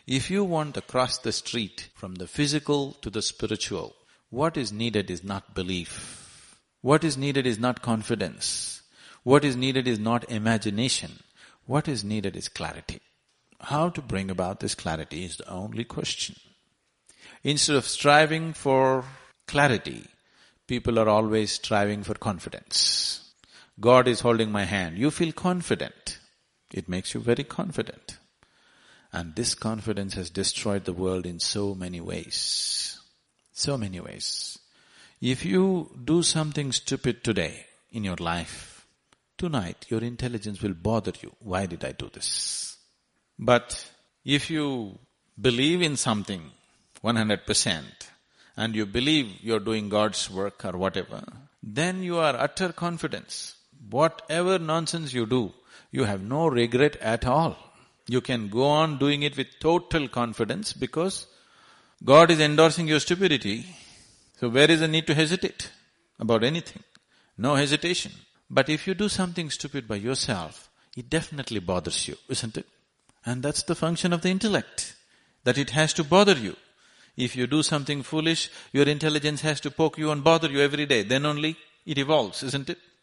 If you want to cross the street from the physical to the spiritual, what is needed is not belief. What is needed is not confidence. What is needed is not imagination. What is needed is clarity. How to bring about this clarity is the only question. Instead of striving for clarity, people are always striving for confidence. God is holding my hand. You feel confident. It makes you very confident. And this confidence has destroyed the world in so many ways. So many ways. If you do something stupid today in your life, tonight your intelligence will bother you. Why did I do this? But if you believe in something 100% and you believe you're doing God's work or whatever, then you are utter confidence. Whatever nonsense you do, you have no regret at all. You can go on doing it with total confidence because God is endorsing your stupidity. So where is the need to hesitate about anything? No hesitation. But if you do something stupid by yourself, it definitely bothers you, isn't it? And that's the function of the intellect, that it has to bother you. If you do something foolish, your intelligence has to poke you and bother you every day, then only it evolves, isn't it?